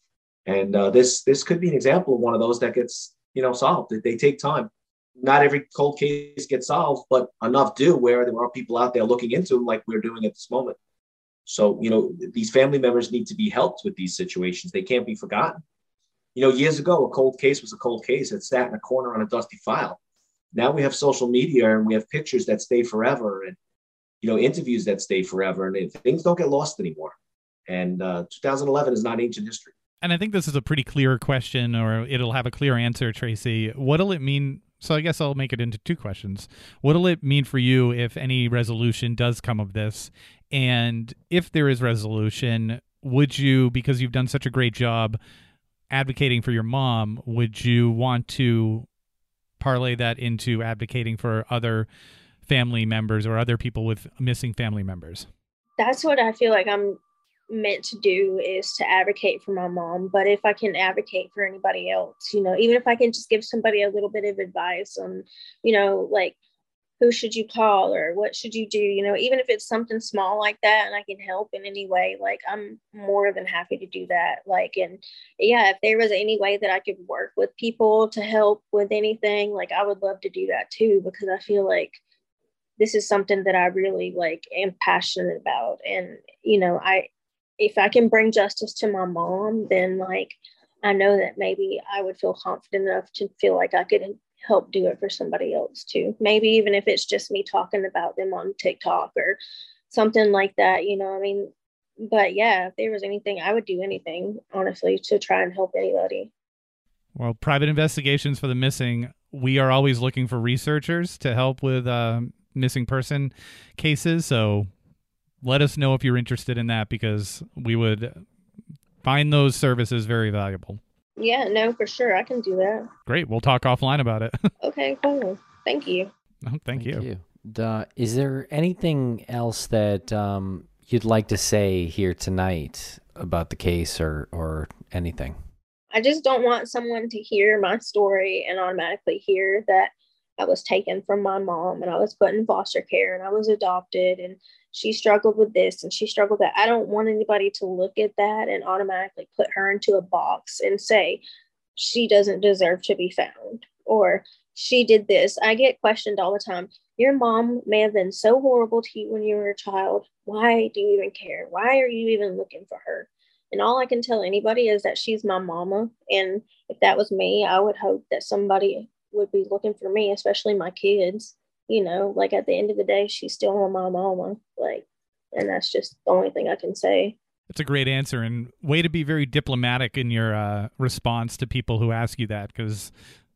And uh, this this could be an example of one of those that gets, you know, solved. They take time. Not every cold case gets solved, but enough do, where there are people out there looking into them like we're doing at this moment. So, you know, these family members need to be helped with these situations. They can't be forgotten. You know, years ago, a cold case was a cold case. It sat in a corner on a dusty file. Now we have social media and we have pictures that stay forever and, you know, interviews that stay forever. And things don't get lost anymore. And uh, two thousand eleven is not ancient history. And I think this is a pretty clear question, or it'll have a clear answer, Tracy. What'll it mean? So I guess I'll make it into two questions. What'll it mean for you if any resolution does come of this? And if there is resolution, would you, because you've done such a great job advocating for your mom, would you want to parlay that into advocating for other family members or other people with missing family members? That's what I feel like I'm meant to do, is to advocate for my mom. But if I can advocate for anybody else, you know, even if I can just give somebody a little bit of advice on, you know, like, who should you call or what should you do, you know, even if it's something small like that and I can help in any way, like, I'm more than happy to do that. Like, and yeah, if there was any way that I could work with people to help with anything, like, I would love to do that too, because I feel like this is something that I really like am passionate about. And, you know, I, if I can bring justice to my mom, then like, I know that maybe I would feel confident enough to feel like I could help do it for somebody else too. Maybe even if it's just me talking about them on TikTok or something like that, you know, I mean, but yeah, if there was anything, I would do anything, honestly, to try and help anybody. Well, private investigations for the missing, we are always looking for researchers to help with uh, missing person cases. So let us know if you're interested in that, because we would find those services very valuable. Yeah, no, for sure. I can do that. Great. We'll talk offline about it. Okay, cool. Thank you. Oh, thank, thank you. you. Duh, is there anything else that um, you'd like to say here tonight about the case or, or anything? I just don't want someone to hear my story and automatically hear that I was taken from my mom and I was put in foster care and I was adopted and she struggled with this and she struggled with that. I don't want anybody to look at that and automatically put her into a box and say she doesn't deserve to be found or she did this. I get questioned all the time. Your mom may have been so horrible to you when you were a child. Why do you even care? Why are you even looking for her? And all I can tell anybody is that she's my mama. And if that was me, I would hope that somebody would be looking for me, especially my kids. You know, like at the end of the day, she's still my mama. Like, and that's just the only thing I can say. That's a great answer, and way to be very diplomatic in your uh, response to people who ask you that, because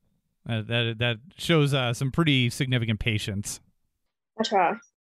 uh, that that shows uh, some pretty significant patience. I try.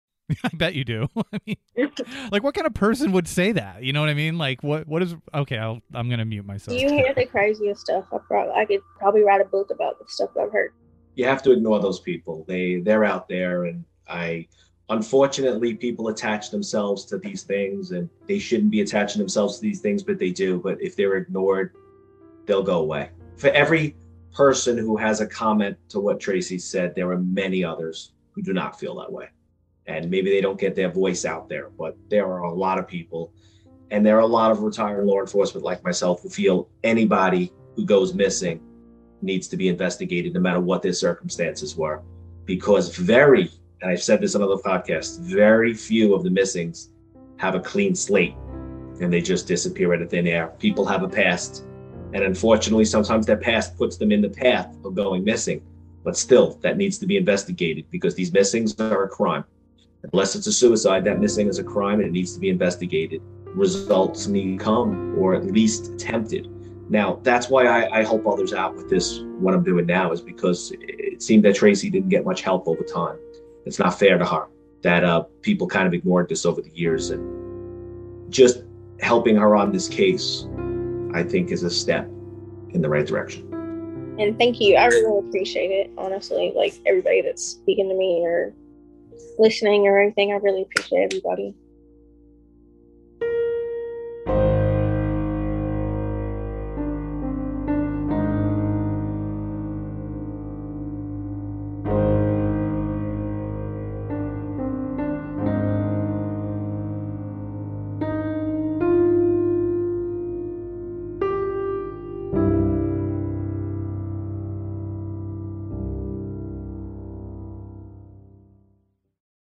I bet you do. I mean, like, what kind of person would say that? You know what I mean? Like, what what is? Okay, I'll, I'm gonna mute myself. You hear the craziest stuff. I probably I could probably write a book about the stuff I've heard. You have to ignore those people. They they're out there, and I unfortunately people attach themselves to these things, and they shouldn't be attaching themselves to these things, but they do. But if they're ignored, they'll go away. For every person who has a comment to what Tracy said, there are many others who do not feel that way. And maybe they don't get their voice out there, but there are a lot of people, and there are a lot of retired law enforcement like myself who feel anybody who goes missing needs to be investigated no matter what their circumstances were. Because very, and I've said this on other podcasts, very few of the missings have a clean slate and they just disappear into thin air. People have a past, and unfortunately, sometimes their past puts them in the path of going missing. But still, that needs to be investigated because these missings are a crime. Unless it's a suicide, that missing is a crime and it needs to be investigated. Results need to come, or at least attempted. Now, that's why I, I help others out with this. What I'm doing now is because it seemed that Tracy didn't get much help over time. It's not fair to her that uh, people kind of ignored this over the years. And just helping her on this case, I think, is a step in the right direction. And thank you. I really appreciate it, honestly. Like everybody that's speaking to me or listening or anything, I really appreciate everybody.